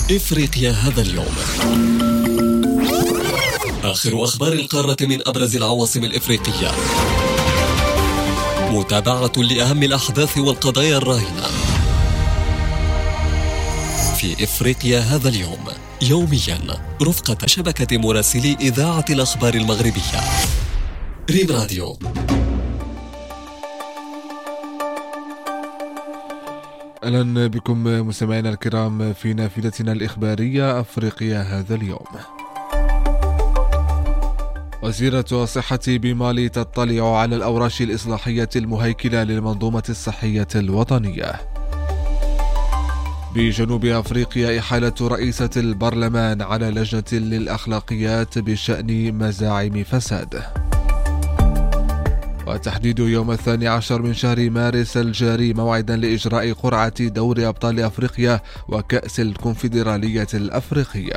إفريقيا هذا اليوم. آخر أخبار القارة من أبرز العواصم الإفريقية. متابعة لأهم الأحداث والقضايا الراهنة في إفريقيا هذا اليوم، يوميا رفقة شبكة مراسلي إذاعة الأخبار المغربية ريم راديو. أهلا بكم مستمعينا الكرام في نافذتنا الإخبارية أفريقيا هذا اليوم. وزيرة الصحة بمالي تطلع على الأوراش الإصلاحية المهيكلة للمنظومة الصحية الوطنية. بجنوب أفريقيا إحالة رئيسة البرلمان على لجنة للأخلاقيات بشأن مزاعم فساد. وتحديد يوم 12 من شهر مارس الجاري موعدا لإجراء قرعة دوري أبطال أفريقيا وكأس الكونفدرالية الأفريقية.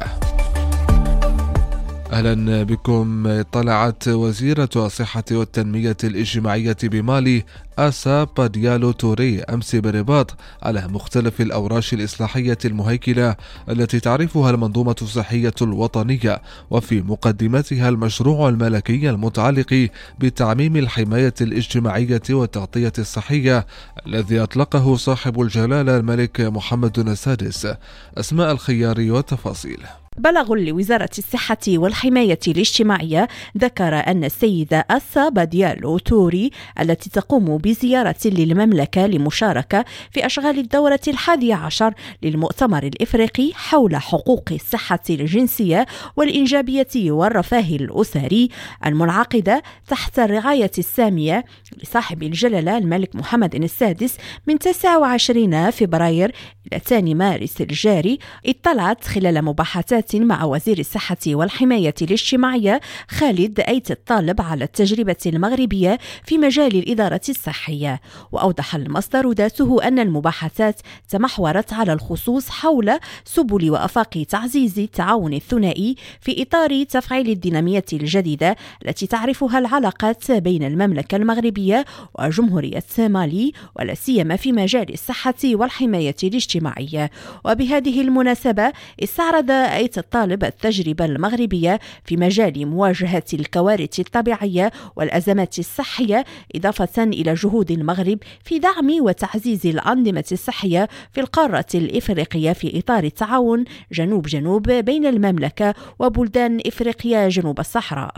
أهلا بكم. اطلعت وزيرة الصحة والتنمية الاجتماعية بمالي آسا باديالو توري أمس بالرباط على مختلف الأوراش الإصلاحية المهيكلة التي تعرفها المنظومة الصحية الوطنية، وفي مقدمتها المشروع الملكي المتعلق بتعميم الحماية الاجتماعية والتغطية الصحية الذي أطلقه صاحب الجلالة الملك محمد السادس. أسماء الخياري والتفاصيل. بلغ لوزارة الصحة والحماية الاجتماعية ذكر أن السيدة آسا باديالو توري التي تقوم بزيارة للمملكة لمشاركة في أشغال الدورة 11 للمؤتمر الإفريقي حول حقوق الصحة الجنسية والإنجابية والرفاه الأسري المنعقدة تحت الرعاية السامية لصاحب الجلالة الملك محمد السادس من 29 فبراير إلى 2 مارس الجاري، اطلعت خلال مباحثات مع وزير الصحة والحماية الاجتماعية خالد أيت الطالب على التجربة المغربية في مجال الإدارة الصحية. وأوضح المصدر ذاته أن المباحثات تمحورت على الخصوص حول سبل وآفاق تعزيز التعاون الثنائي في إطار تفعيل الدينامية الجديدة التي تعرفها العلاقات بين المملكة المغربية وجمهورية مالي، ولا سيما في مجال الصحة والحماية الاجتماعية. وبهذه المناسبة استعرض أيت الطالب التجربة المغربية في مجال مواجهة الكوارث الطبيعية والأزمات الصحية، إضافة إلى جهود المغرب في دعم وتعزيز الأنظمة الصحية في القارة الإفريقية في إطار التعاون جنوب بين المملكة وبلدان إفريقيا جنوب الصحراء.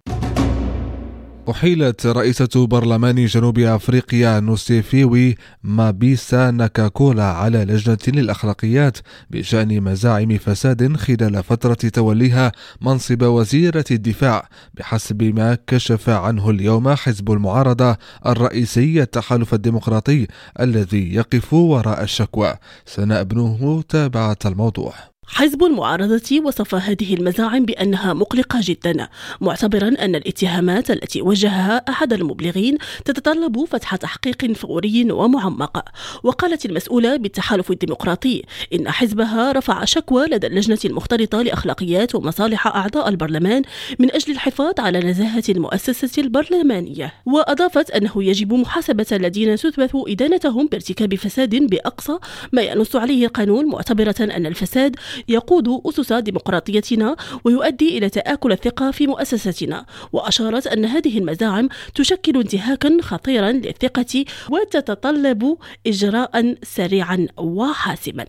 أحيلت رئيسة برلمان جنوب أفريقيا نوسيفيوي مابيسا ناكاكولا على لجنة للأخلاقيات بشأن مزاعم فساد خلال فترة توليها منصب وزيرة الدفاع، بحسب ما كشف عنه اليوم حزب المعارضة الرئيسي التحالف الديمقراطي الذي يقف وراء الشكوى. سناء بنوه تابعت الموضوع. حزب المعارضة وصف هذه المزاعم بأنها مقلقة جدا، معتبرا أن الاتهامات التي وجهها أحد المبلغين تتطلب فتح تحقيق فوري ومعمق. وقالت المسؤولة بالتحالف الديمقراطي إن حزبها رفع شكوى لدى اللجنة المختلطة لأخلاقيات ومصالح أعضاء البرلمان من أجل الحفاظ على نزاهة المؤسسة البرلمانية، وأضافت أنه يجب محاسبة الذين تثبت إدانتهم بارتكاب فساد بأقصى ما ينص عليه القانون، معتبرة أن الفساد يقود أسس ديمقراطيتنا ويؤدي إلى تآكل الثقة في مؤسستنا. وأشارت أن هذه المزاعم تشكل انتهاكا خطيرا للثقة وتتطلب إجراء سريعا وحاسما.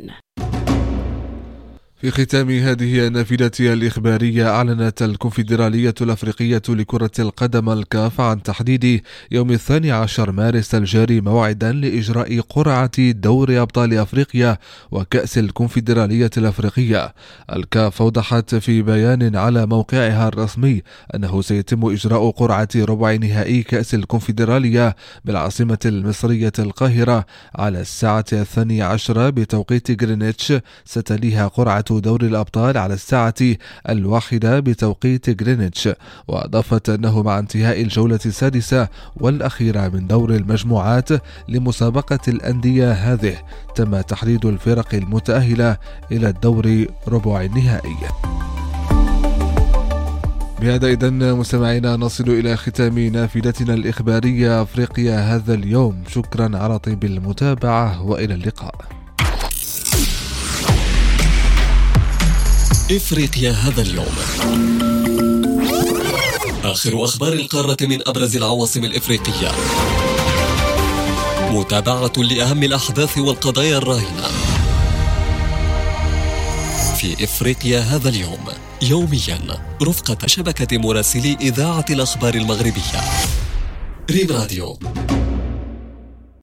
في ختام هذه النافذة الإخبارية، أعلنت الكونفدرالية الأفريقية لكرة القدم الكاف عن تحديد يوم 12 مارس الجاري موعدا لإجراء قرعة دوري أبطال أفريقيا وكأس الكونفدرالية الأفريقية. الكاف أوضحت في بيان على موقعها الرسمي أنه سيتم إجراء قرعة ربع نهائي كأس الكونفدرالية بالعاصمة المصرية القاهرة على الساعة 12 بتوقيت غرينتش، ستليها قرعة دوري الأبطال على الساعة 1 بتوقيت غرينتش. وأضافت أنه مع انتهاء الجولة السادسة والأخيرة من دور المجموعات لمسابقة الأندية هذه، تم تحديد الفرق المتأهلة إلى الدور ربع النهائي. بهذا إذن مستمعينا نصل إلى ختام نافذتنا الإخبارية أفريقيا هذا اليوم. شكرا على طيب المتابعة وإلى اللقاء. إفريقيا هذا اليوم. آخر أخبار القارة من أبرز العواصم الإفريقية. متابعة لأهم الأحداث والقضايا الراهنة في إفريقيا هذا اليوم، يوميا رفقة شبكة مراسلي إذاعة الأخبار المغربية. ريم راديو.